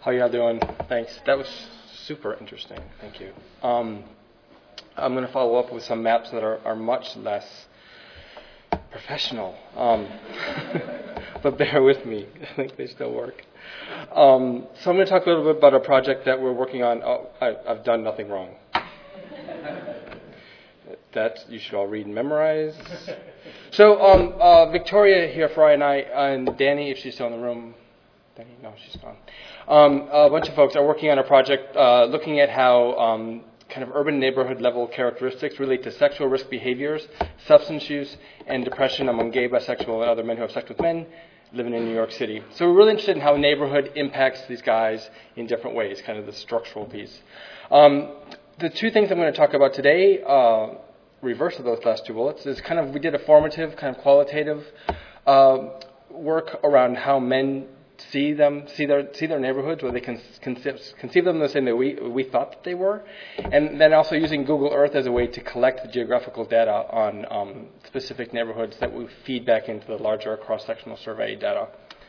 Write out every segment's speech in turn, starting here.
How y'all doing? Thanks. That was super interesting. Thank you. I'm going to follow up with some maps that are much less professional. But bear with me. I think they still work. So I'm going to talk a little bit about a project that we're working on. Oh, I've done nothing wrong. That you should all read and memorize. So Victoria here, Fry, and I, and Danny, if she's still in the room. Danny, no, she's gone. A bunch of folks are working on a project looking at how kind of urban neighborhood level characteristics relate to sexual risk behaviors, substance use, and depression among gay, bisexual, and other men who have sex with men living in New York City. So we're really interested in how neighborhood impacts these guys in different ways, kind of the structural piece. The two things I'm going to talk about today, reverse of those last two bullets, is kind of we did a formative, kind of qualitative work around how men see their neighborhoods, where they can conceive them the same that we thought that they were, and then also using Google Earth as a way to collect the geographical data on specific neighborhoods that we feed back into the larger cross-sectional survey data.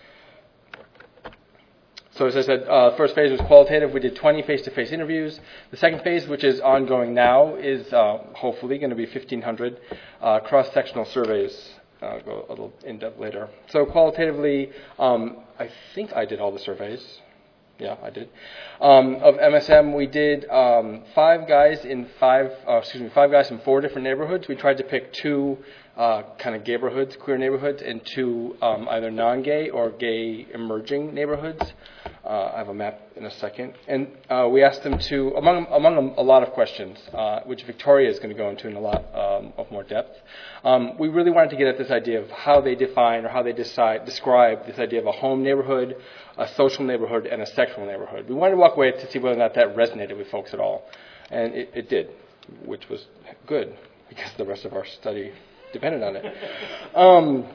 So as I said, first phase was qualitative. We did 20 face-to-face interviews. The second phase, which is ongoing now, is hopefully going to be 1,500 cross-sectional surveys. I'll go a little in-depth later. So qualitatively, I think I did all the surveys. Yeah, I did. Of MSM, we did five guys in four different neighborhoods. We tried to pick two kind of gayborhoods, queer neighborhoods, and two either non-gay or gay emerging neighborhoods. I have a map in a second. And we asked them to, among a lot of questions, which Victoria is going to go into in a lot of more depth, we really wanted to get at this idea of how they define or how they describe this idea of a home neighborhood, a social neighborhood, and a sexual neighborhood. We wanted to walk away to see whether or not that resonated with folks at all. And it did, which was good, because the rest of our study depended on it.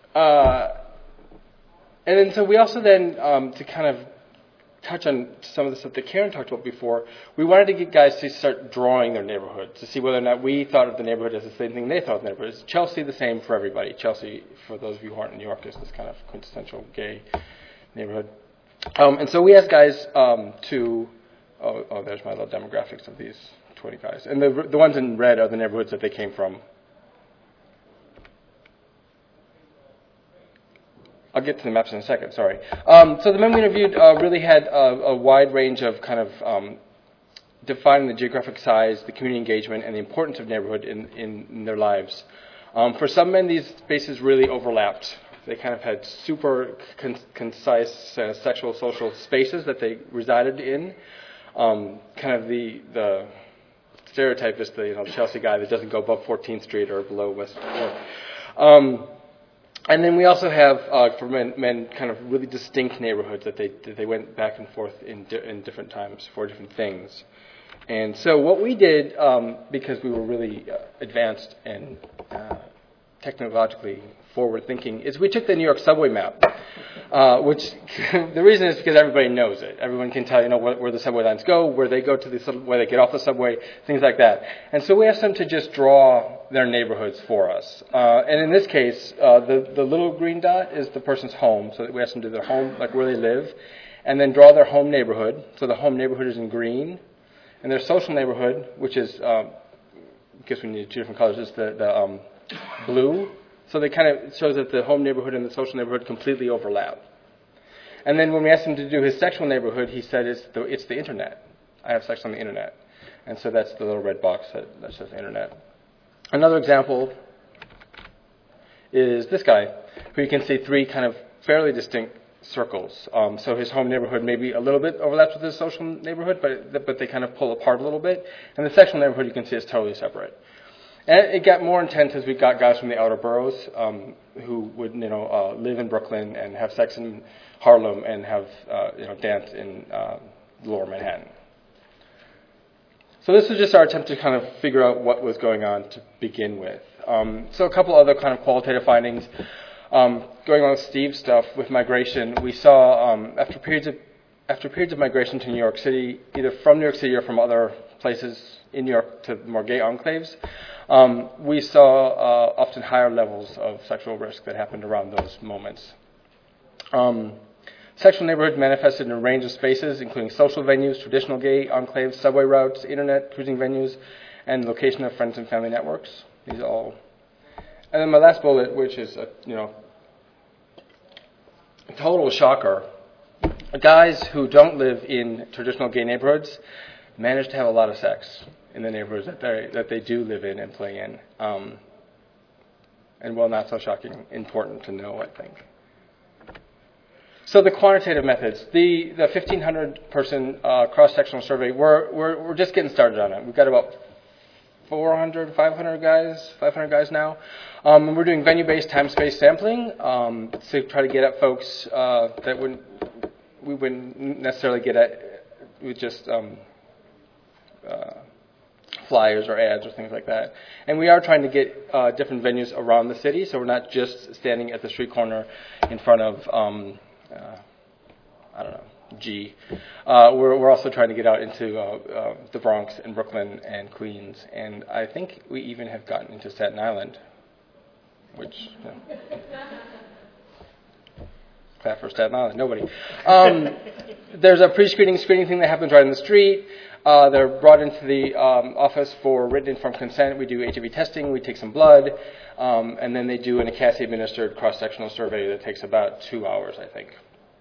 And then so we also then, to kind of touch on some of the stuff that Karen talked about before, we wanted to get guys to start drawing their neighborhood, to see whether or not we thought of the neighborhood as the same thing they thought of the neighborhood. Is Chelsea the same for everybody? Chelsea, for those of you who aren't in New York, is this kind of quintessential gay neighborhood. And so we asked guys to, there's my little demographics of these 20 guys. And the ones in red are the neighborhoods that they came from. I'll get to the maps in a second, sorry. So the men we interviewed really had a wide range of kind of defining the geographic size, the community engagement, and the importance of neighborhood in their lives. For some men, these spaces really overlapped. They kind of had super concise sexual, social spaces that they resided in. Kind of the stereotype is the Chelsea guy that doesn't go above 14th Street or below West. And then we also have, for men, kind of really distinct neighborhoods that they went back and forth in different times for different things. And so what we did, because we were really advanced and technologically forward-thinking, is we took the New York subway map, which the reason is because everybody knows it. Everyone can tell where the subway lines go, where they go to where they get off the subway, things like that. And so we asked them to just draw their neighborhoods for us. And in this case, the little green dot is the person's home, so we asked them to do their home, like where they live, and then draw their home neighborhood. So the home neighborhood is in green, and their social neighborhood, which is, because we need two different colors, is the blue. So they kind of shows that the home neighborhood and the social neighborhood completely overlap. And then when we asked him to do his sexual neighborhood, he said it's the internet. I have sex on the internet. And so that's the little red box that says internet. Another example is this guy, who you can see three kind of fairly distinct circles. So his home neighborhood maybe a little bit overlaps with his social neighborhood, but they kind of pull apart a little bit. And the sexual neighborhood you can see is totally separate. And it got more intense as we got guys from the outer boroughs who would, live in Brooklyn and have sex in Harlem and have, dance in lower Manhattan. So this was just our attempt to kind of figure out what was going on to begin with. So a couple other kind of qualitative findings. Going on with Steve's stuff with migration, we saw after periods of migration to New York City, either from New York City or from other places in New York to more gay enclaves, we saw often higher levels of sexual risk that happened around those moments. Sexual neighborhood manifested in a range of spaces, including social venues, traditional gay enclaves, subway routes, internet cruising venues, and location of friends and family networks. These all. And then my last bullet, which is a total shocker. Guys who don't live in traditional gay neighborhoods manage to have a lot of sex in the neighborhoods that they do live in and play in. And well, not so shocking, important to know, I think. So the quantitative methods, the 1,500 person cross-sectional survey, we're just getting started on it. We've got about 500 guys now. And we're doing venue-based time-space sampling to try to get at folks that we wouldn't necessarily get at with just flyers or ads or things like that. And we are trying to get different venues around the city, so we're not just standing at the street corner in front of G. We're also trying to get out into the Bronx and Brooklyn and Queens, and I think we even have gotten into Staten Island, which, clap for Staten Island, nobody. There's a pre-screening thing that happens right in the street. They're brought into the office for written informed consent. We do HIV testing, we take some blood, and then they do an ACASI-administered cross-sectional survey that takes about 2 hours, I think.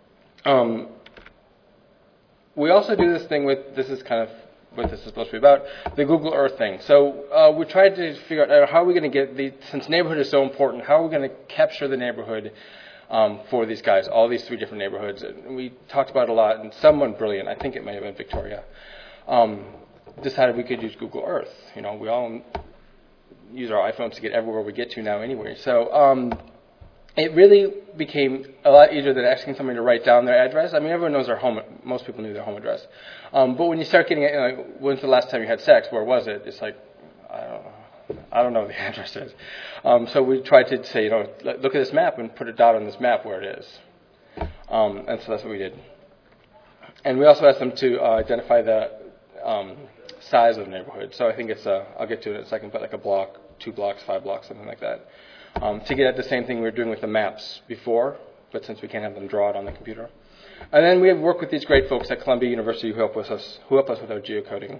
We also do this thing this is kind of what this is supposed to be about, the Google Earth thing. So we tried to figure out how are we going to get, since neighborhood is so important, how are we going to capture the neighborhood for these guys, all these 3 different neighborhoods. And we talked about it a lot, and someone brilliant, I think it may have been Victoria, decided we could use Google Earth. We all use our iPhones to get everywhere we get to now anyway. So it really became a lot easier than asking somebody to write down their address. I mean, everyone knows their home. Most people knew their home address. But when you start getting when's the last time you had sex? Where was it? It's like, I don't know what the address is. So we tried to say, look at this map and put a dot on this map where it is. And so that's what we did. And we also asked them to identify the size of the neighborhood. So I think it's I'll get to it in a second, but like a block, 2 blocks, 5 blocks, something like that. To get at the same thing we were doing with the maps before, but since we can't have them draw it on the computer. And then we have worked with these great folks at Columbia University who help us with our geocoding.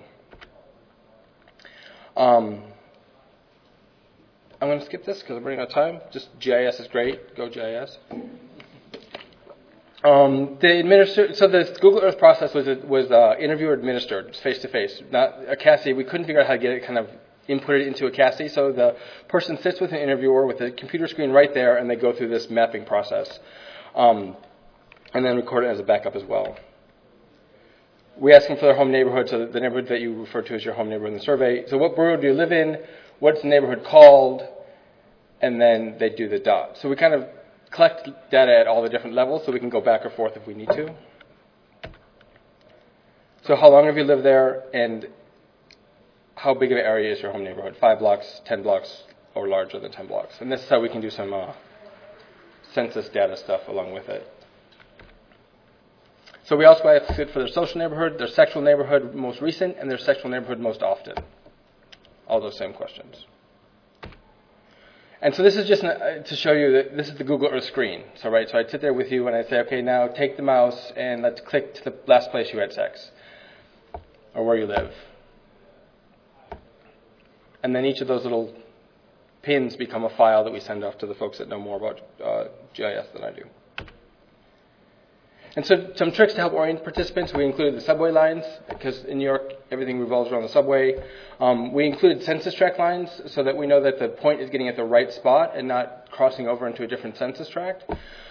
I'm going to skip this because I'm running out of time. Just GIS is great. Go GIS. So the Google Earth process was interviewer administered, face-to-face. Not ACASI. We couldn't figure out how to get it kind of inputted into ACASI. So the person sits with an interviewer with a computer screen right there, and they go through this mapping process. And then record it as a backup as well. We ask them for their home neighborhood, so the neighborhood that you refer to as your home neighborhood in the survey. So what borough do you live in? What's the neighborhood called? And then they do the dot. So we kind of collect data at all the different levels so we can go back or forth if we need to. So how long have you lived there, and how big of an area is your home neighborhood? 5 blocks, 10 blocks, or larger than 10 blocks. And this is how we can do some census data stuff along with it. So we also ask it for their social neighborhood, their sexual neighborhood most recent, and their sexual neighborhood most often. All those same questions. And so this is just to show you that this is the Google Earth screen. So I'd sit there with you and I'd say, okay, now take the mouse and let's click to the last place you had sex, or where you live. And then each of those little pins become a file that we send off to the folks that know more about GIS than I do. And so some tricks to help orient participants. We included the subway lines, because in New York, everything revolves around the subway. We included census tract lines so that we know that the point is getting at the right spot and not crossing over into a different census tract.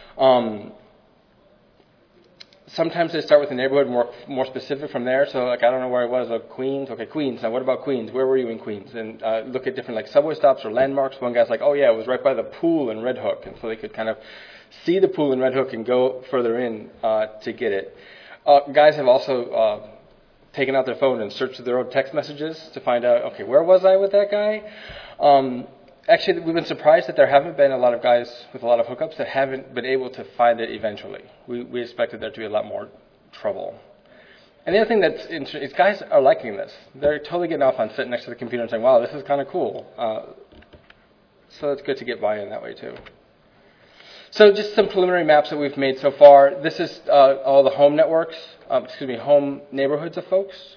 Sometimes they start with the neighborhood more specific from there. So I don't know where I was, Queens. Okay, Queens. Now what about Queens? Where were you in Queens? And look at different subway stops or landmarks. One guy's like, oh yeah, it was right by the pool in Red Hook. And so they could kind of see the pool in Red Hook and go further in to get it. Guys have also taken out their phone and searched through their own text messages to find out, okay, where was I with that guy? Actually, we've been surprised that there haven't been a lot of guys with a lot of hookups that haven't been able to find it eventually. We expected there to be a lot more trouble. And the other thing that's interesting is guys are liking this. They're totally getting off on sitting next to the computer and saying, wow, this is kind of cool. So it's good to get buy-in that way, too. So just some preliminary maps that we've made so far. This is all the home networks, home neighborhoods of folks,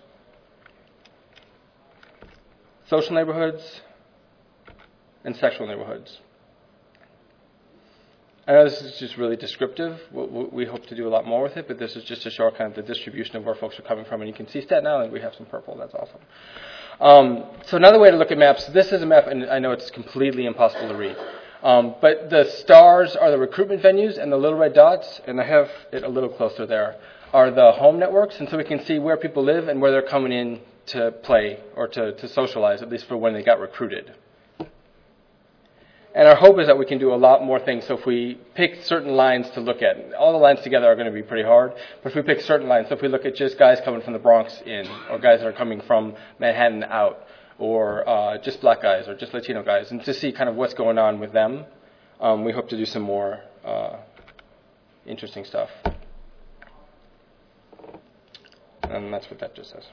social neighborhoods, and sexual neighborhoods. I know this is just really descriptive. We hope to do a lot more with it, but this is just to show kind of the distribution of where folks are coming from. And you can see Staten Island, we have some purple. That's awesome. So another way to look at maps, this is a map, and I know it's completely impossible to read. But the stars are the recruitment venues, and the little red dots, and I have it a little closer there, are the home networks. And so we can see where people live and where they're coming in to play or to socialize, at least for when they got recruited. And our hope is that we can do a lot more things. So if we pick certain lines to look at, all the lines together are going to be pretty hard, but if we pick certain lines, so if we look at just guys coming from the Bronx in, or guys that are coming from Manhattan out, or just black guys, or just Latino guys, and to see kind of what's going on with them, we hope to do some more interesting stuff. And that's what that just says.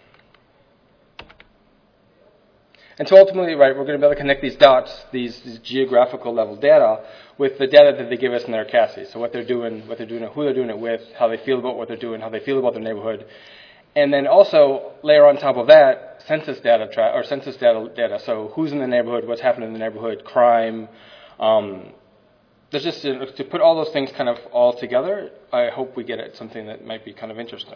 And so ultimately, right, we're going to be able to connect these dots, these geographical level data, with the data that they give us in their CASI. So what they're doing, who they're doing it with, how they feel about what they're doing, how they feel about their neighborhood. And then also layer on top of that census data, data. So who's in the neighborhood, what's happening in the neighborhood, crime. There's just to put all those things kind of all together. I hope we get at something that might be kind of interesting.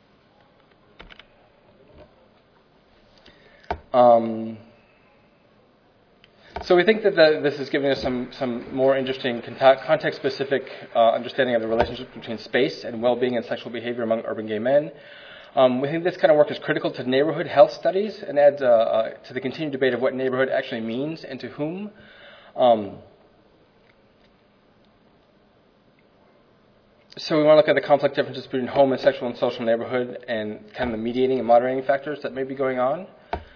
So we think that this is giving us some more interesting context-specific understanding of the relationship between space and well-being and sexual behavior among urban gay men. We think this kind of work is critical to neighborhood health studies and adds to the continued debate of what neighborhood actually means and to whom. So we want to look at the complex differences between home and sexual and social neighborhood and kind of the mediating and moderating factors that may be going on.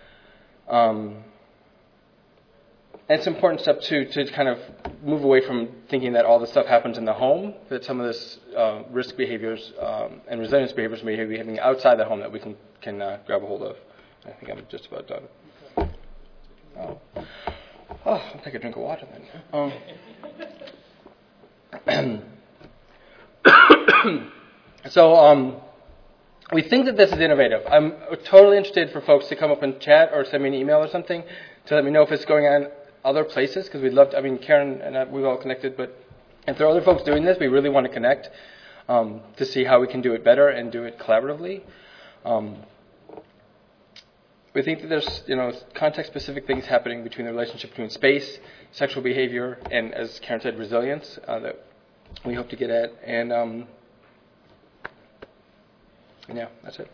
And it's an important step, too, to kind of move away from thinking that all this stuff happens in the home, that some of this risk behaviors and resilience behaviors may be happening outside the home that we can grab a hold of. I think I'm just about done. I'll take a drink of water then. So we think that this is innovative. I'm totally interested for folks to come up and chat or send me an email or something to let me know if it's going on other places, because we'd love to. I mean, Karen and we've all connected, but if there are other folks doing this, we really want to connect to see how we can do it better and do it collaboratively. We think that there's context-specific things happening between the relationship between space, sexual behavior, and, as Karen said, resilience that we hope to get at. And yeah, that's it.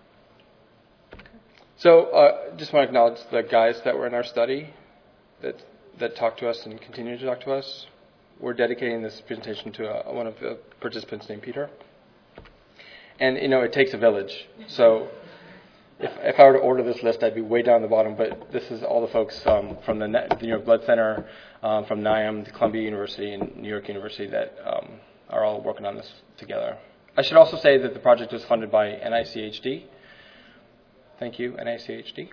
So just want to acknowledge the guys that were in our study that talked to us and continue to talk to us. We're dedicating this presentation to one of the participants named Peter. And, it takes a village. So if I were to order this list, I'd be way down the bottom. But this is all the folks from the New York Blood Center, from NIAM, the Columbia University, and New York University that are all working on this together. I should also say that the project was funded by NICHD. Thank you, NICHD.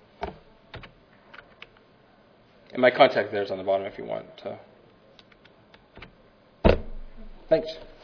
And my contact there is on the bottom if you want to. Thanks.